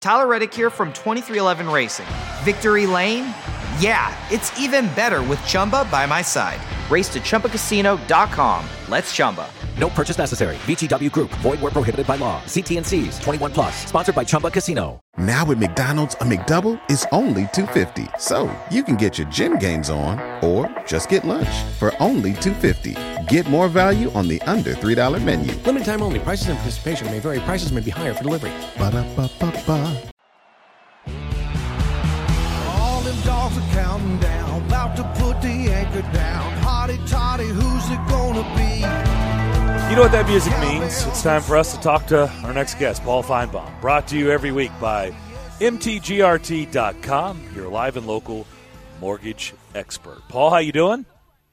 Tyler Reddick here from 2311 Racing. Victory Lane? Yeah, it's even better with Chumba by my side. Race to ChumbaCasino.com. Let's Chumba. No purchase necessary. VGW Group. Void where prohibited by law. See T&Cs. 21 plus. Sponsored by Chumba Casino. Now at McDonald's, a McDouble is only $2.50. So you can get your gym gains on or just get lunch for only $2.50. Get more value on the under $3 menu. Limited time only. Prices and participation may vary. Prices may be higher for delivery. Ba-da-ba-ba-ba. All them dogs are counting down, about to put the anchor down. Hotty toddy, who's it gonna be? You know what that music means. It's time for us to talk to our next guest, Paul Feinbaum. Brought to you every week by MTGRT.com, your live and local mortgage expert. Paul, how you doing?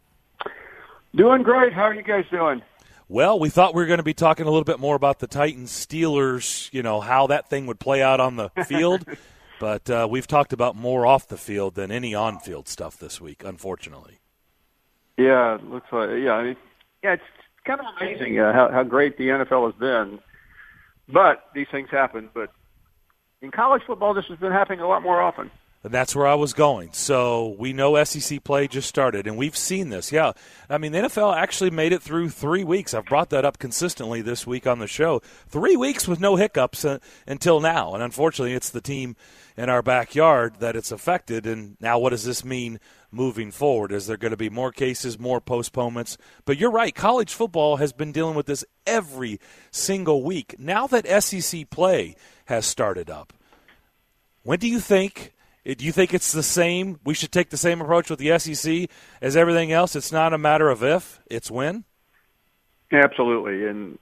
Doing great. How are you guys doing? Well, we thought we were going to be talking a little bit more about the Titans-Steelers, how that thing would play out on the field. But we've talked about more off the field than any on-field stuff this week, unfortunately. Yeah, it looks like, it's kind of amazing how great the NFL has been. But these things happen. But in college football, this has been happening a lot more often. And that's where I was going. So we know SEC play just started, and we've seen this. Yeah, I mean, the NFL actually made it through 3 weeks. I've brought that up consistently this week on the show. 3 weeks with no hiccups until now. And unfortunately, it's the team in our backyard that it's affected. And now what does this mean moving forward? Is there going to be more cases, more postponements? But you're right. College football has been dealing with this every single week. Now that SEC play has started up, when do you think – do you think it's the same? We should take the same approach with the SEC as everything else? It's not a matter of if, it's when? Absolutely. And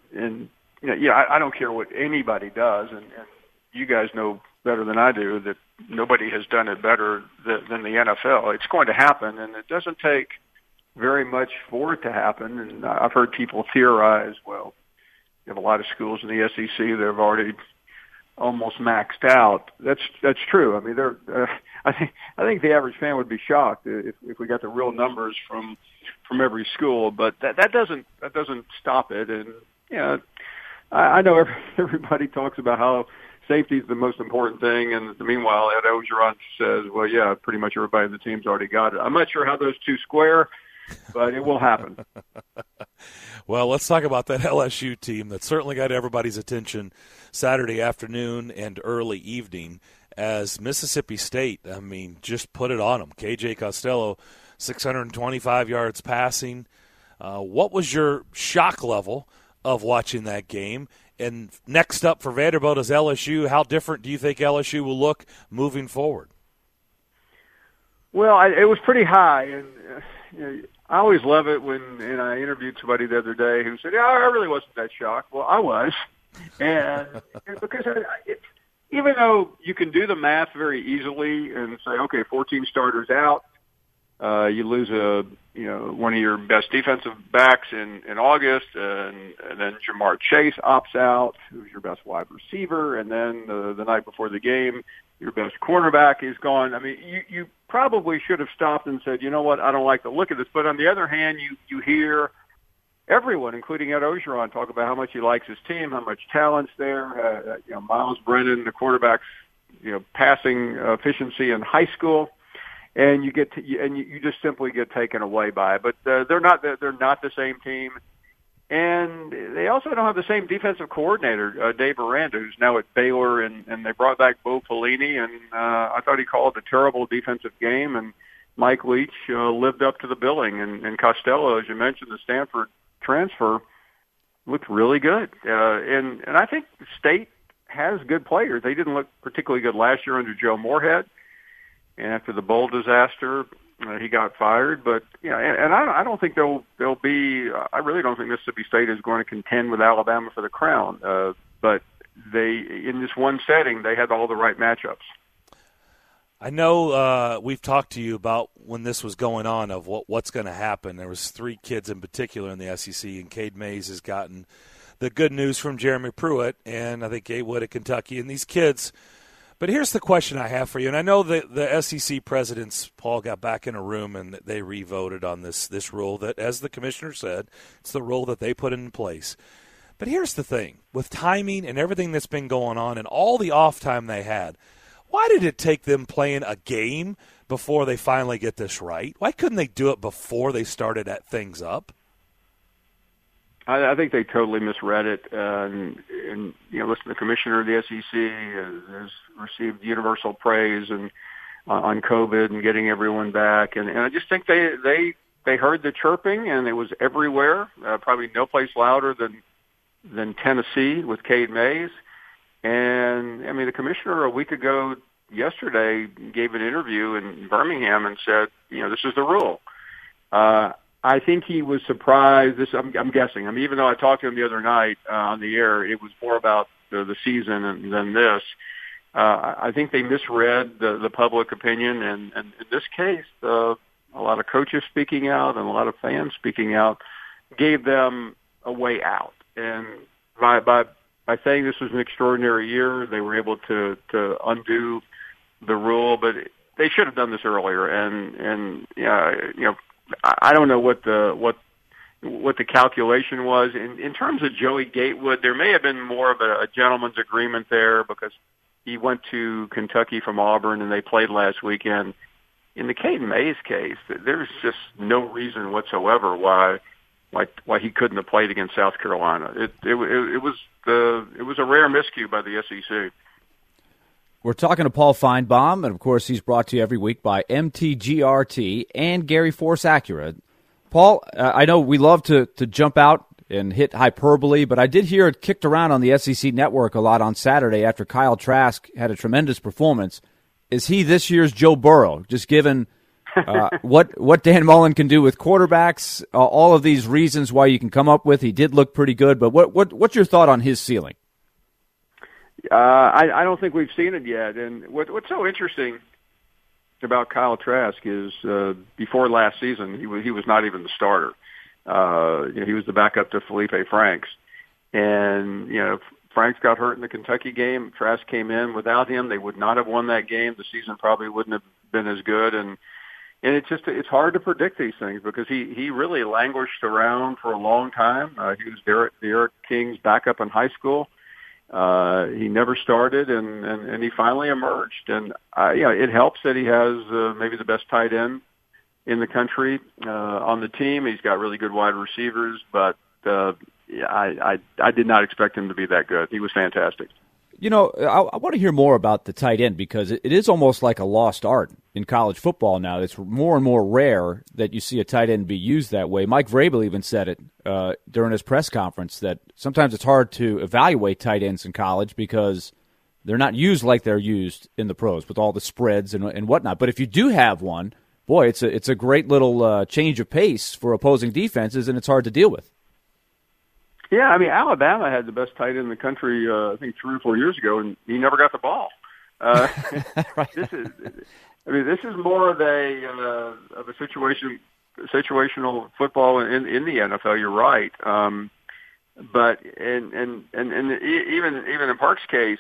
I don't care what anybody does, and you guys know better than I do that nobody has done it better than the NFL. It's going to happen, and it doesn't take very much for it to happen. And I've heard people theorize, well, you have a lot of schools in the SEC that have already almost maxed out. That's true. I mean, I think the average fan would be shocked if we got the real numbers from every school. But that doesn't stop it. And I know everybody talks about how safety is the most important thing, and meanwhile, Ed Ogeron says, well, yeah, pretty much everybody in the team's already got it. I'm not sure how those two square, but it will happen. Well, let's talk about that LSU team that certainly got everybody's attention Saturday afternoon and early evening as Mississippi State, just put it on them. KJ Costello, 625 yards passing. What was your shock level of watching that game? And next up for Vanderbilt is LSU. How different do you think LSU will look moving forward? Well, it was pretty high, and I always love it when I interviewed somebody the other day who said, I really wasn't that shocked. Well, I was. And because even though you can do the math very easily and say, okay, 14 starters out, you lose one of your best defensive backs in August, and then Jamar Chase opts out, who's your best wide receiver, and then the night before the game, your best cornerback is gone. I mean, you probably should have stopped and said, you know what, I don't like the look of this. But on the other hand, you hear everyone, including Ed Ogeron, talk about how much he likes his team, how much talent's there. Miles Brennan, the quarterback's passing efficiency in high school. And you just simply get taken away by it. But they're not the same team, and they also don't have the same defensive coordinator, Dave Aranda, who's now at Baylor, and they brought back Bo Pelini, and I thought he called a terrible defensive game, and Mike Leach lived up to the billing, and Costello, as you mentioned, the Stanford transfer, looked really good, and I think State has good players. They didn't look particularly good last year under Joe Moorhead. And after the bowl disaster, he got fired. But and I don't think there'll be. I really don't think Mississippi State is going to contend with Alabama for the crown. But in this one setting, they had all the right matchups. I know we've talked to you about when this was going on of what's going to happen. There was 3 kids in particular in the SEC, and Cade Mays has gotten the good news from Jeremy Pruitt, and I think Gatewood at Kentucky, and these kids. But here's the question I have for you, and I know that the SEC presidents, Paul, got back in a room and they re-voted on this rule that, as the commissioner said, it's the rule that they put in place. But here's the thing. With timing and everything that's been going on and all the off time they had, why did it take them playing a game before they finally get this right? Why couldn't they do it before they started things up? I think they totally misread it. And listen, the commissioner of the SEC has received universal praise and on COVID and getting everyone back. And I just think they heard the chirping, and it was everywhere. Probably no place louder than Tennessee with Cade Mays. And, I mean, the commissioner a week ago yesterday gave an interview in Birmingham and said, this is the rule. I think he was surprised. I'm guessing. I mean, even though I talked to him the other night on the air, it was more about the season than this. I think they misread the public opinion, and in this case, a lot of coaches speaking out and a lot of fans speaking out gave them a way out. And by saying this was an extraordinary year, they were able to undo the rule, but they should have done this earlier. And I don't know what the calculation was in terms of Joey Gatewood. There may have been more of a gentleman's agreement there because he went to Kentucky from Auburn and they played last weekend. In the Cade Mays case, there's just no reason whatsoever why he couldn't have played against South Carolina. It was a rare miscue by the SEC. We're talking to Paul Feinbaum, and of course he's brought to you every week by MTGRT and Gary Force Acura. Paul, I know we love to jump out and hit hyperbole, but I did hear it kicked around on the SEC Network a lot on Saturday after Kyle Trask had a tremendous performance. Is he this year's Joe Burrow, just given what Dan Mullen can do with quarterbacks, all of these reasons why you can come up with? He did look pretty good, but what's your thought on his ceiling? I don't think we've seen it yet. And what's so interesting about Kyle Trask is before last season, he was not even the starter. He was the backup to Felipe Franks. And, Franks got hurt in the Kentucky game. Trask came in. Without him, they would not have won that game. The season probably wouldn't have been as good. And it's hard to predict these things because he really languished around for a long time. He was Derek King's backup in high school. He never started, and he finally emerged. And it helps that he has maybe the best tight end in the country on the team. He's got really good wide receivers, but I did not expect him to be that good. He was fantastic. I want to hear more about the tight end because it is almost like a lost art in college football now. It's more and more rare that you see a tight end be used that way. Mike Vrabel even said it during his press conference that sometimes it's hard to evaluate tight ends in college because they're not used like they're used in the pros with all the spreads and whatnot. But if you do have one, boy, it's a great little change of pace for opposing defenses, and it's hard to deal with. Yeah, I mean, Alabama had the best tight end in the country, I think 3 or 4 years ago, and he never got the ball. Right. This is more of a situational football in the NFL. You're right, but and even in Park's case,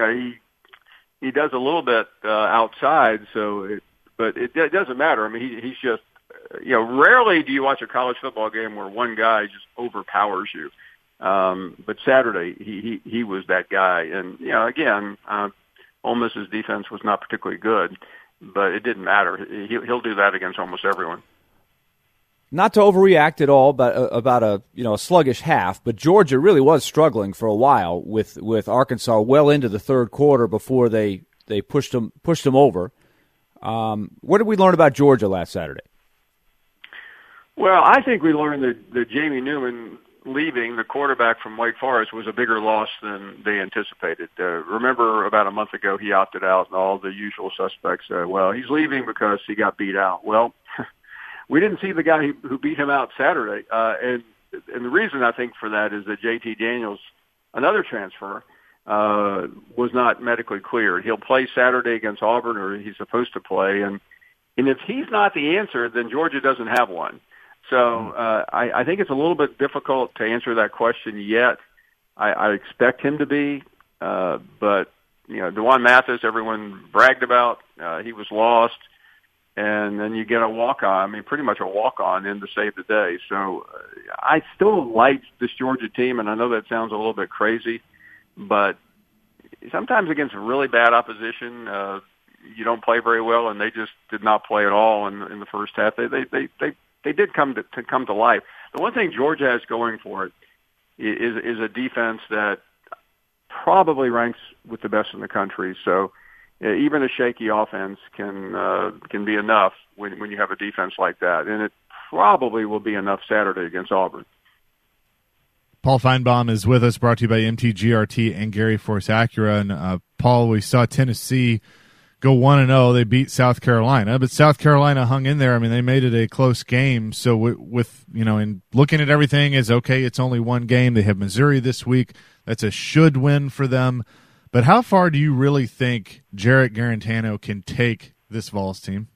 he does a little bit outside. But it doesn't matter. I mean, he's just rarely do you watch a college football game where one guy just overpowers you. But Saturday, he was that guy. And, again, Ole Miss's defense was not particularly good, but it didn't matter. He'll do that against almost everyone. Not to overreact at all, but about a sluggish half, but Georgia really was struggling for a while with Arkansas well into the third quarter before they pushed them over. What did we learn about Georgia last Saturday? Well, I think we learned that Jamie Newman leaving, the quarterback from Wake Forest, was a bigger loss than they anticipated. Remember about a month ago he opted out and all the usual suspects said, well, he's leaving because he got beat out. Well, we didn't see the guy who beat him out Saturday. And the reason I think for that is that JT Daniels, another transfer, was not medically cleared. He'll play Saturday against Auburn, or he's supposed to play. And if he's not the answer, then Georgia doesn't have one. So I think it's a little bit difficult to answer that question yet. I expect him to be, but DeJuan Mathis, everyone bragged about. He was lost. and then you get a walk-on. I mean, pretty much a walk-on in to save the day. So I still like this Georgia team, and I know that sounds a little bit crazy, but sometimes against really bad opposition, you don't play very well, and they just did not play at all in the first half. They did come to life. The one thing Georgia has going for it is a defense that probably ranks with the best in the country. So even a shaky offense can be enough when you have a defense like that, and it probably will be enough Saturday against Auburn. Paul Feinbaum is with us, brought to you by MTGRT and Gary Force Acura. And Paul, we saw Tennessee go 1-0. They beat South Carolina, but South Carolina hung in there. I mean, they made it a close game. So with in looking at everything, is okay. It's only one game. They have Missouri this week. That's a should win for them. But how far do you really think Jarrett Garantano can take this Vols team?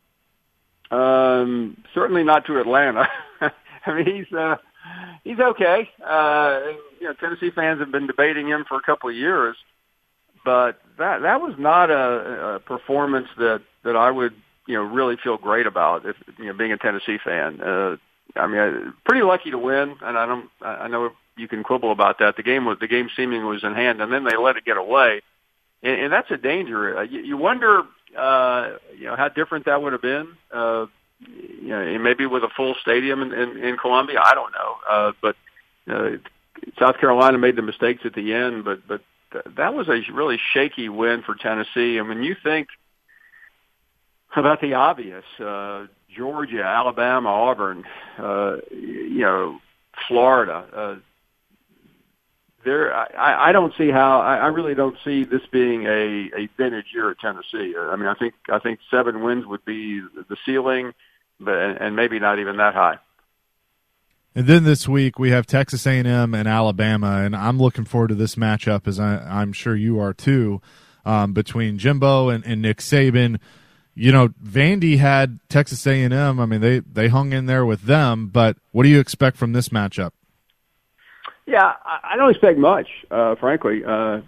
Certainly not to Atlanta. I mean, he's okay. Tennessee fans have been debating him for a couple of years, but that was not a performance that I would really feel great about if being a Tennessee fan. Pretty lucky to win, and I know you can quibble about that. The game seemingly was in hand, and then they let it get away, and that's a danger. You wonder how different that would have been. Maybe with a full stadium in Columbia, I don't know. But South Carolina made the mistakes at the end, but that was a really shaky win for Tennessee. And when you think about the obvious, Georgia, Alabama, Auburn, Florida, I don't see how. I really don't see this being a vintage year at Tennessee. I mean, I think 7 wins would be the ceiling, and maybe not even that high. And then this week we have Texas A&M and Alabama, and I'm looking forward to this matchup, as I'm sure you are too, between Jimbo and Nick Saban. Vandy had Texas A&M. I mean, they hung in there with them, but what do you expect from this matchup? Yeah, I don't expect much, frankly.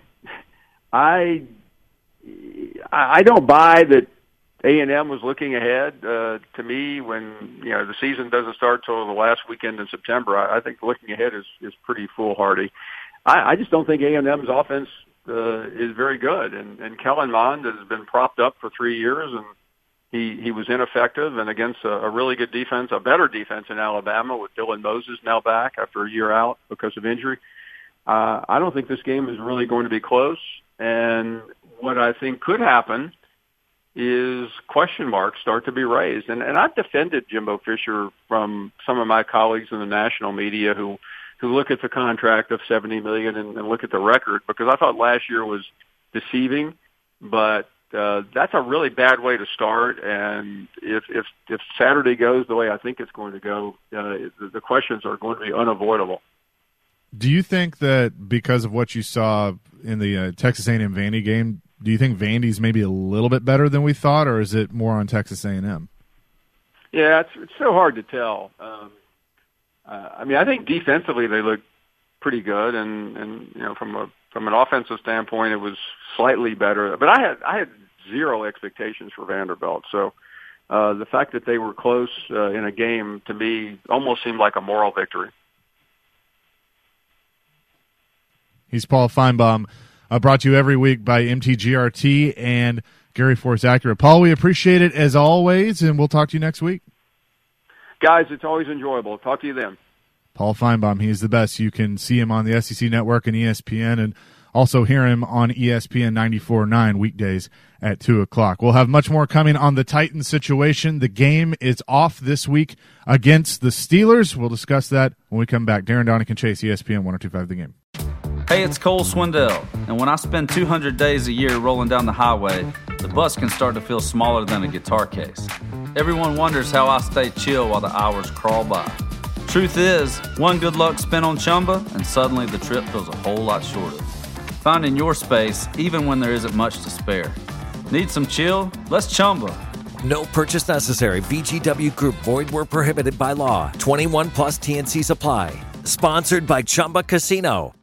I don't buy that A&M was looking ahead. To me, when the season doesn't start till the last weekend in September, I think looking ahead is pretty foolhardy. I just don't think A&M's offense is very good, and Kellen Mond has been propped up for 3 years, and he was ineffective, and against a really good defense, a better defense in Alabama with Dylan Moses now back after a year out because of injury. I don't think this game is really going to be close, and what I think could happen is question marks start to be raised. And I've defended Jimbo Fisher from some of my colleagues in the national media who look at the contract of $70 million and look at the record, because I thought last year was deceiving, but that's a really bad way to start. And if Saturday goes the way I think it's going to go, the questions are going to be unavoidable. Do you think that because of what you saw in the Texas A&M Vandy game, do you think Vandy's maybe a little bit better than we thought, or is it more on Texas A&M? Yeah, it's so hard to tell. I think defensively they look pretty good, and from an offensive standpoint, it was slightly better. But I had zero expectations for Vanderbilt, so the fact that they were close in a game to me almost seemed like a moral victory. He's Paul Feinbaum. Brought to you every week by MTGRT and Gary Force Acura. Paul, we appreciate it as always, and we'll talk to you next week. Guys, it's always enjoyable. Talk to you then. Paul Feinbaum, he's the best. You can see him on the SEC Network and ESPN, and also hear him on ESPN 94.9 weekdays at 2 o'clock. We'll have much more coming on the Titans situation. The game is off this week against the Steelers. We'll discuss that when we come back. Darren Donick and Chase, ESPN 102.5 The Game. Hey, it's Cole Swindell, and when I spend 200 days a year rolling down the highway, the bus can start to feel smaller than a guitar case. Everyone wonders how I stay chill while the hours crawl by. Truth is, one good luck spin on Chumba, and suddenly the trip feels a whole lot shorter. Finding your space, even when there isn't much to spare. Need some chill? Let's Chumba. No purchase necessary. VGW Group. Void where prohibited by law. 21 plus TNC Supply. Sponsored by Chumba Casino.